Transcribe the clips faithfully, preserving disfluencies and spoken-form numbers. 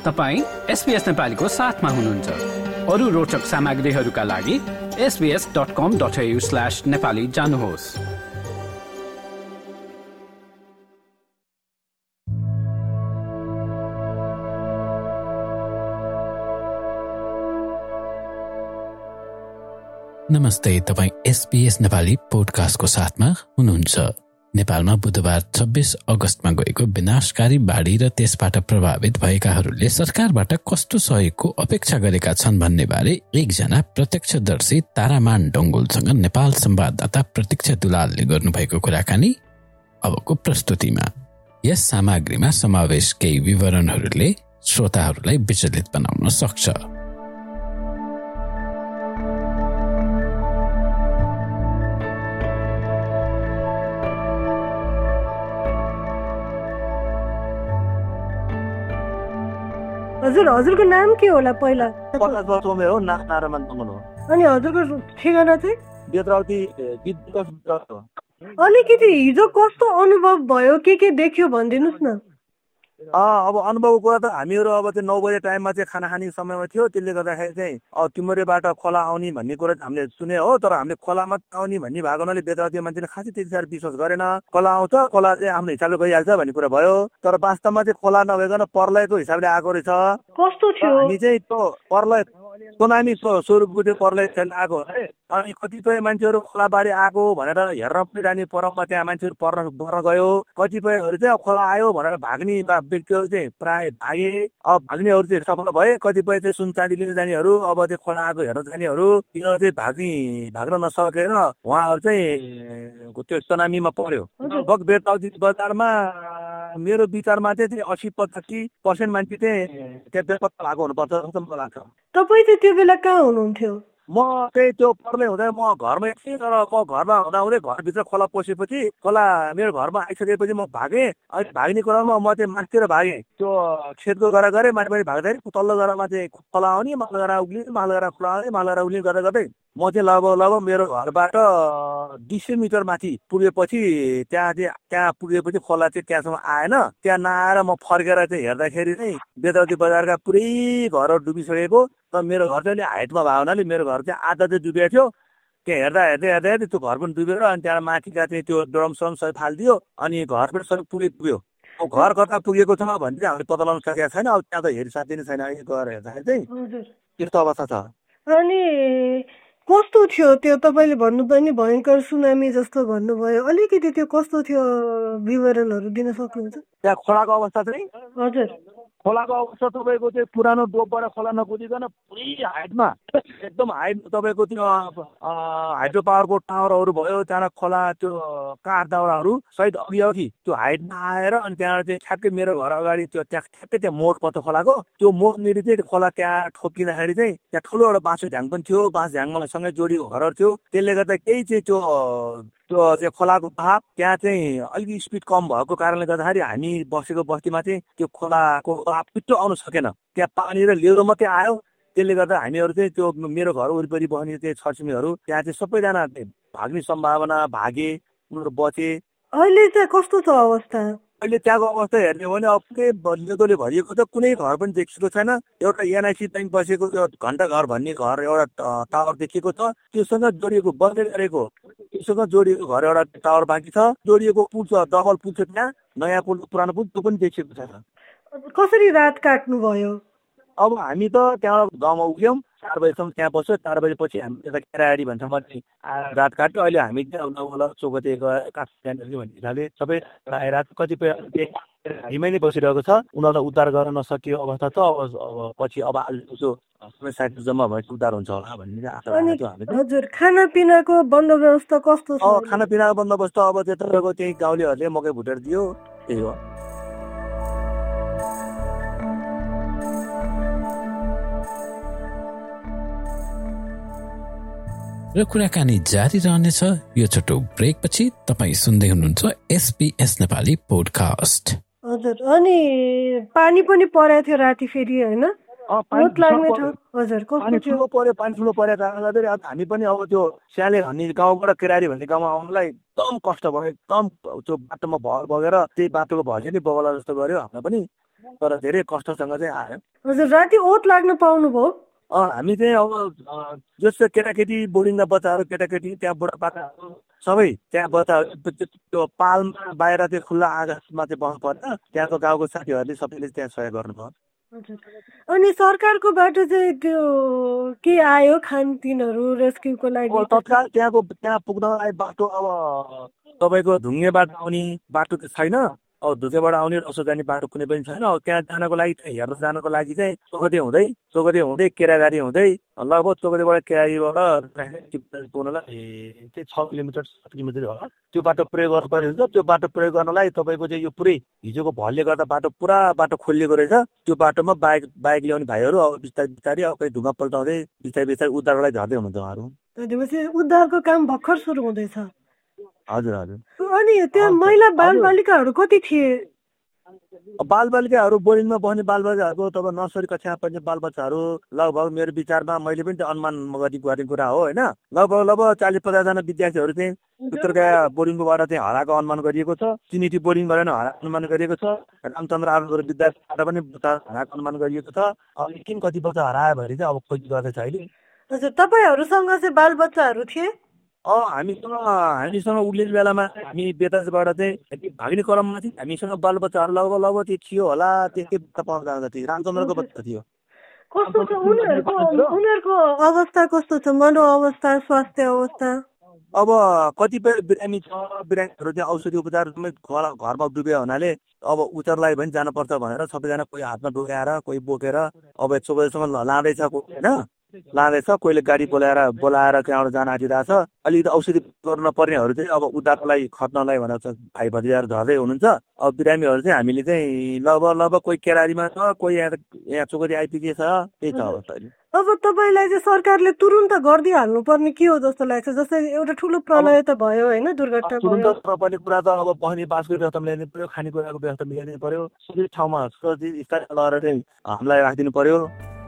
तपाईँ एसबीएस नेपालीको साथमा हुनुहुन्छ। अरू रोचक सामग्रीहरूका लागि SBS dot com dot AU slash Nepali जानुहोस्। नमस्ते, तपाईँ एसबीएस नेपाली पोडकास्टको साथमा हुनुहुन्छ। नेपालमा बुधबार छब्बीस अगस्तमा गएको विनाशकारी बाढी र त्यसबाट प्रभावित भएकाहरूले सरकारबाट कस्तो सहयोगको अपेक्षा गरेका छन् भन्ने बारे एकजना प्रत्यक्षदर्शी तारामान डङ्गोलसँग नेपाल संवाददाता प्रतीक्षा दुलालले गर्नुभएको कुराकानी अबको प्रस्तुतिमा। यस सामग्रीमा समावेश केही विवरणहरूले श्रोताहरूलाई विचलित बनाउन सक्छ। हजुर हजुरको नाम के होला पहिला? प्रकाश बर्चोमे हो, नाम तारामान डङ्गोल हो। अनि हजुरको ठेगाना चाहिँ? बेत्रावती विद्युत हो। अलिकति हिजो कस्तो अनुभव भयो, के के देख्यो भनिदिनुहोस् न। अँ अब अनुभवको कुरा त हामीहरू अब त्यो नौ बजे टाइममा चाहिँ खाना खाने समयमा थियो। त्यसले गर्दाखेरि चाहिँ अब तिमरेबाट खोला आउने भन्ने कुरा हामीले सुने हो, तर हामीले खोलामा आउने भन्ने भएको हुनाले बेत्रावती मान्छेले खासै त्यति साह्रो विश्वास गरेन। खोला आउँछ, खोला चाहिँ आफ्नो हिसाबले गइहाल्छ भन्ने कुरा भयो। तर वास्तवमा चाहिँ खोला नभइकन प्रलयको हिसाबले आएको रहेछ। कस्तो थियो? हामी चाहिँ त्यो प्रलय सुनामी स्वरूपको त्यो प्रलय आएको है। अनि कतिपय मान्छेहरू खोला बाढी आएको भनेर हेर्न पनि जाने परममा त्यहाँ मान्छेहरू पर्न पर्न गयो। कतिपयहरू चाहिँ खोला आयो भनेर भाग्ने व्यक्तिहरू चाहिँ प्राय भागे। अब भाग्नेहरू चाहिँ सफल भए। कतिपय चाहिँ सुन चाँदी लिन जानेहरू, अब त्यो खोला आएको हेर्न जानेहरू, तिनीहरू चाहिँ भाग्ने भाग्न नसकेर उहाँहरू चाहिँ त्यो सुनामीमा पर्यो। लगभग बेत्रावती बजारमा मेरो विचारमा चाहिँ अस्सी पचासी पर्सेन्ट मान्छे चाहिँ त्यहाँ बेपत्ता भएको हुनुपर्छ जस्तो मलाई लाग्छ। तपाईँ चाहिँ त्यो बेला कहाँ हुनुहुन्थ्यो? म चाहिँ त्यो प्रलय हुँदा म घरमै थिएँ, तर म घरमा हुँदा हुँदै घरभित्र खोला पसेपछि खोला मेरो घरमा आइसकेपछि म भागेँ। अनि भाग्ने कुरामा म चाहिँ माथितिर भागेँ। त्यो खेतको गरेर गरेँ, माथि माथि भाग्दाखेरि तल्लो गरामा चाहिँ खोला आउने, माथिल्लो गरा उक्लिने, माथिल्लो गरा खोला आउने, माथिल्लो गरा उक्लिने गर्दै गर्दै म चाहिँ लगभग लगभग मेरो घरबाट दुई सय मिटर माथि पुगेपछि त्यहाँ चाहिँ त्यहाँ पुगेपछि खोला चाहिँ त्यहाँसम्म आएन। त्यहाँ नआएर म फर्केर चाहिँ हेर्दाखेरि चाहिँ बेत्रावती बजारका पुरै घरहरू डुबिसकेको। तर मेरो घर चाहिँ हाइटमा भएको हुनाले मेरो घर चाहिँ आधा चाहिँ डुबेको थियो। त्यहाँ हेर्दा हेर्दै हेर्दै हेर्दै त्यो घर पनि डुबेर अनि त्यहाँ माथिका चाहिँ त्यो ड्रम सम सबै फालिदियो। अनि घर पनि सबै पुरै पुग्यो। अब घर कता पुगेको छ भन्ने चाहिँ हामीले पत्ता लगाउन सकेका छैन। अब त्यहाँ त हेरि साथी नै छैन। गएर हेर्दाखेरि चाहिँ त्यस्तो अवस्था छ। अनि कस्तो थियो त्यो? तपाईँले भन्नुभयो नि भयङ्कर सुनामी जस्तो भन्नुभयो, अलिकति त्यो कस्तो थियो विवरणहरू दिन सक्नुहुन्छ? त्यहाँ खोलाको अवस्था चाहिँ हजुर, खोलाको अवस्था तपाईँको चाहिँ पुरानो डोबबाट खोला नकुदिकन पुरै हाइटमा एकदम हाइट तपाईँको त्यो हाइड्रो पावरको टावरहरू भयो, त्यहाँ खोला त्यो काठ दाउराहरू सहित अघि अघि त्यो हाइटमा आएर अनि त्यहाँ चाहिँ ठ्याक्कै मेरो घर अगाडि त्यो त्यहाँ ठ्याक्कै त्यहाँ मोड पर्छ खोलाको। त्यो मोडनिर चाहिँ खोला त्यहाँ ठोकिँदाखेरि चाहिँ त्यहाँ ठुलो एउटा बाँसको झ्याङ पनि थियो। बाँस झ्याङमा सँगै जोडिएको घरहरू थियो। त्यसले गर्दा केही चाहिँ त्यो त्यो चाहिँ खोलाको बहाव त्यहाँ चाहिँ अलिकति स्पिड कम भएको कारणले गर्दाखेरि हामी बसेको बस्तीमा चाहिँ त्यो खोलाको बहाव पिट्टो आउन सकेन। त्यहाँ पानी र लेरो मात्रै आयो। त्यसले गर्दा हामीहरू चाहिँ त्यो मेरो घर वरिपरि बस्ने चाहिँ छरछिमेकीहरू त्यहाँ चाहिँ सबैजना भाग्ने सम्भावना भागे, उनीहरू बचे। अहिले चाहिँ कस्तो छ अवस्था? अहिले त्यहाँको अवस्था हेर्ने हो भने अब पुरै लेदोले भरिएको छ। कुनै घर पनि देखिएको छैन। एउटा एनआइसी ब्याङ्क बसेको त्यो घन्टा घर भन्ने घर एउटा टावर देखिएको छ। त्योसँग जोडिएको बन्दै गरेको त्योसँग जोडिएको घर एउटा टावर बाँकी छ। जोडिएको पुल छ, डबल पुल छ त्यहाँ, नयाँ पुल पुरानो पुल त्यो पनि देखिएको छैन। कसरी रात काट्नु भयो? अब हामी त त्यहाँ गाउँमा उठ्यौँ, चार बजीसम्म त्यहाँ बस्यो। चार बजेपछि हामी यता केराडी भन्छौँ चाहिँ रात काट्यो। अहिले हामी चाहिँ अब नौला चौकते गएर काठ भन्ने हिसाबले सबै आएर कतिपय हिमै नै बसिरहेको छ। उनीहरूलाई उद्धार गर्न नसकियो अवस्था छ। अब अब पछि अब आज साइड जम्मा भएपछि उद्धार हुन्छ होला भन्ने आशा राखेको छौँ हामी। हजुर, खानापिनाको बन्दोबस्त कस्तो छ? अब खानापिनाको बन्दोबस्त अब त्यताको त्यही गाउँलेहरूले मकै भुटेर दियो, त्यही हो। र कुराकानी जारी रहनेछ यो छोटो ब्रेक पछि। तपाईँ सुन्दै हुनुहुन्छ एसबीएस नेपाली पोडकास्ट। हजुर, अनि पानी पनि परेको थियो राति फेरि होइन? पानी ठुलो पर्यो पानी ठुलो परेको कारणले गर्दाखेरि अब हामी पनि अब त्यो स्याले भन्ने गाउँबाट केरारी भन्ने गाउँमा आउनलाई एकदम कष्ट भयो। एकदम त्यो बाटोमा भर बगेर त्यही बाटोको भए नि बगला जस्तो गर्यो। हामीलाई पनि तर धेरै कष्टसँग चाहिँ आयो। हजुर राति ओत लाग्न पाउनुभयो? अँ हामी चाहिँ अब जस्तो केटाकेटी बोर्डिङका बच्चाहरू केटाकेटी त्यहाँ बुढापाकाहरू सबै त्यहाँ बच्चाहरू त्यो पालमा बाहिर त्यो खुल्ला आकाशमा चाहिँ बस्नु पर्छ। त्यहाँको गाउँको साथीहरूले सबैले त्यहाँ सहयोग गर्नुभयो। अनि सरकारकोबाट चाहिँ त्यो के आयो खानपिनहरू रेस्क्युको लागि? तत्काल त्यहाँको त्यहाँ पुग्नलाई बाटो अब तपाईँको ढुङ्गेबाट आउने बाटो चाहिँ छैन, अब ढुङ्गेबाट आउने रसो जाने बाटो कुनै पनि छैन। अब त्यहाँ जानको लागि चाहिँ हेर्न जानको लागि चाहिँ चोकदे हुँदै चोकदे हुँदै केरागारी हुँदै लगभग चोकदेबाट केरारीबाट पुग्नलाई चाहिँ छ किलोमिटर सात किलोमिटर होला। त्यो बाटो प्रयोग गर्नु पर्यो हुन्छ। त्यो बाटो प्रयोग गर्नलाई तपाईँको चाहिँ यो पुरै हिजोको भलले गर्दा बाटो पुरा बाटो खोलिएको रहेछ। त्यो बाटोमा बाइक बाइक ल्याउने भाइहरू अब बिस्तारै बिस्तारै अब कहीँ ढुङ्गा पल्टाउँदै बिस्तारै बिस्तारै उद्धारलाई झर्दै हुनुहुन्छ उहाँहरू। उद्धारको काम भर्खर सुरु हुँदैछ। हजुर हजुर। अनि त्यहाँ महिला बालबालिकाहरू कति थिए? बालबालिकाहरू बोर्डिङमा बस्ने बालबालिकाहरूको तपाईँ नर्सरी कक्षामा पढ्ने बालबच्चाहरू लगभग मेरो विचारमा मैले पनि त्यो अनुमान गरी गर्ने कुरा हो होइन, लगभग लगभग चालिस पचासजना विद्यार्थीहरू चाहिँ उत्तरगया बोर्डिङकोबाट चाहिँ हराएको अनुमान गरिएको छ। ट्रिनिटी बोर्डिङबाट पनि हराएको अनुमान गरिएको छ। रामचन्द्र आर्य विद्यार्थीबाट पनि हराएको अनुमान गरिएको छ। अब किन कति बच्चा हरायो भने चाहिँ अब खोजी गर्दैछ अहिले। हजुर तपाईँहरूसँग चाहिँ बालबच्चाहरू थिए? अँ हामीसँग हामीसँग उर्लिने बेलामा हामी बेताजबाट चाहिँ भाग्ने क्रममा चाहिँ हामीसँग बालबच्चाहरू लगभग लगभग त्यो थियो होला त्यसकै बच्चा पाउन जाँदा थियो। रामचन्द्रको बच्चा थियो। कस्तो छ उनीहरूको उनीहरूको अवस्था कस्तो छ? मनो अवस्था स्वास्थ्य अवस्था? अब कतिपय बिरामी छ, बिरामीहरू चाहिँ औषधि उपचार घरमा डुबेको हुनाले अब उचारलाई पनि जानुपर्छ भनेर सबैजना कोही हातमा डोकाएर कोही बोकेर अब चौबैसम्म लाँदैछ होइन लाँदैछ कोहीले गाडी बोलाएर बोलाएर त्यहाँबाट जान आँटिरहेछ। अलिकति औषधि गर्न पर्नेहरू चाहिँ अब उद्धारलाई खट्नलाई भनेर भाइ भतिजाहरू झर्दै हुनुहुन्छ। अब बिरामीहरू चाहिँ हामीले चाहिँ लगभग लगभग कोही केरारीमा छ, कोही यहाँ यहाँ चोकरी आइपुगे छ, त्यही छ अवस्था अहिले। अब तपाईँलाई चाहिँ सरकारले तुरुन्त गरिदिइहाल्नु पर्ने के हो जस्तो लाग्छ? जस्तै एउटा ठुलो प्रलय त भयो होइन, दुर्घटना तुरुन्त पर्ने कुरा त अब बस्ने बासको व्यवस्था मिलाइदिनु पर्यो, खानेकुराको व्यवस्था मिलाइदिनु पर्यो, सबै ठाउँमा स्थानीय लगाएर चाहिँ हामीलाई राखिदिनु पर्यो।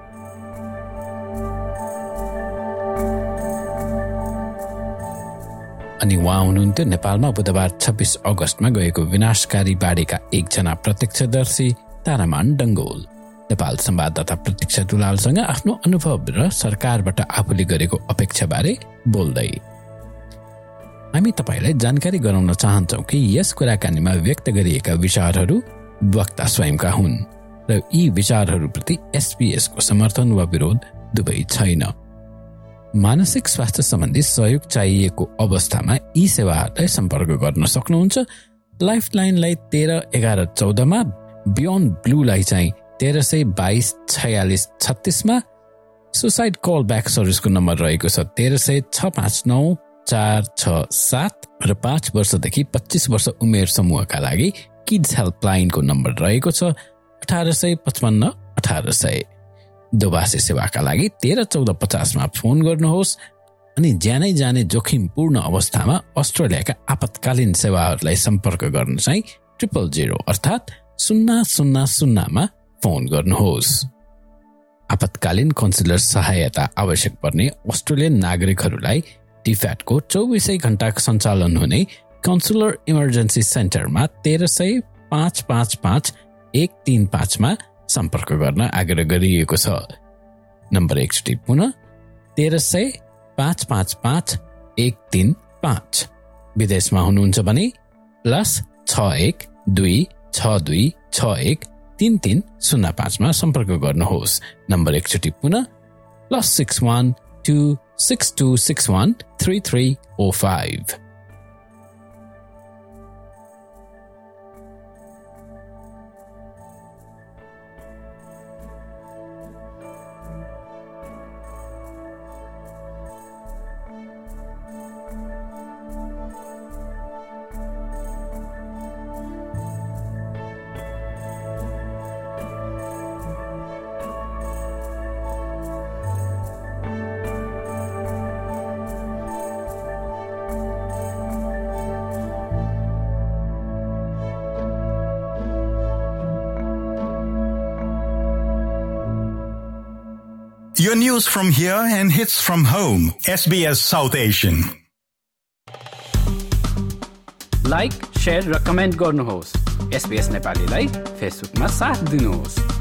अनि उहाँ हुनुहुन्थ्यो नेपालमा बुधबार छब्बिस अगस्तमा गएको विनाशकारी बाढीका एकजना प्रत्यक्षदर्शी तारामान डङ्गोल। नेपाल संवाददाता प्रतीक्षा दुलालसँग आफ्नो अनुभव र सरकारबाट आफूले गरेको अपेक्षाबारे बोल्दै हामी तपाईलाई जानकारी गराउन चाहन्छौं कि यस कुराकानीमा व्यक्त गरिएका विचारहरू वक्ता स्वयंका हुन् र यी विचारहरूप्रति एसबीएसको समर्थन वा विरोध दुवै छैन। मानसिक स्वास्थ्य सम्बन्धी सहयोग चाहिएको अवस्थामा यी सेवाहरूलाई सम्पर्क गर्न सक्नुहुन्छ। लाइफलाइनलाई तेह्र एघार चौधमा, बियोन्ड ब्लूलाई चाहिँ तेह्र सय बाइस छयालिस छत्तीसमा, सुसाइड कल ब्याक सर्भिसको नम्बर रहेको छ तेह्र सय छ पाँच नौ चार छ सात र पाँच वर्षदेखि पच्चिस वर्ष उमेर समूहका लागि किड्स हेल्पलाइनको नम्बर रहेको छ अठार सय पचपन्न अठार सय। दोभाषी सेवाका लागि तेह्र चौध पचासमा फोन गर्नुहोस्। अनि ज्यानै जाने जोखिमपूर्ण अवस्थामा अस्ट्रेलियाका आपतकालीन सेवाहरूलाई सम्पर्क गर्न चाहिँ ट्रिपल जिरो अर्थात् शून्य शून्य शून्यमा फोन गर्नुहोस्। आपतकालीन काउन्सिलर सहायता आवश्यक पर्ने अस्ट्रेलियन नागरिकहरूलाई टिफ्याटको चौबिसै घण्टा सञ्चालन हुने काउन्सिलर इमर्जेन्सी सेन्टरमा तेह्र सय पाँच पाँच पाँच एक तीन पाँचमा सम्पर्क गर्न आग्रह गरिएको छ। नम्बर एकचोटि पुनः तेह्र सय पाँच पाँच पाँच एक तीन पाँच। विदेशमा हुनुहुन्छ भने प्लस छ एक दुई छ दुई छ एक तीन तीन शून्य पाँचमा सम्पर्क गर्नुहोस्। नम्बर एकचोटि पुनः plus six one two six two six one three three O five. Your news from here and hits from home. S B S South Asian. Like, share र कमेन्ट गर्नुहोस्। एसबीएस नेपालीलाई फेसबुकमा साथ दिनुहोस्।